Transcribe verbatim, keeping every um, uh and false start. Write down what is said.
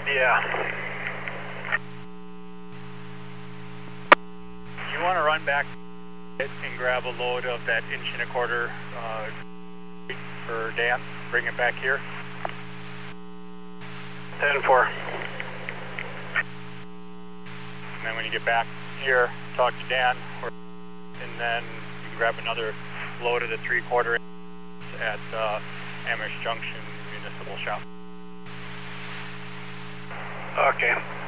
Yeah. You want to run back and grab a load of that inch and a quarter uh, for Dan? Bring it back here. ten four. And then when you get back here, talk to Dan, or, and then you can grab another load of the three quarter at uh, Amish Junction Municipal Shop. Okay.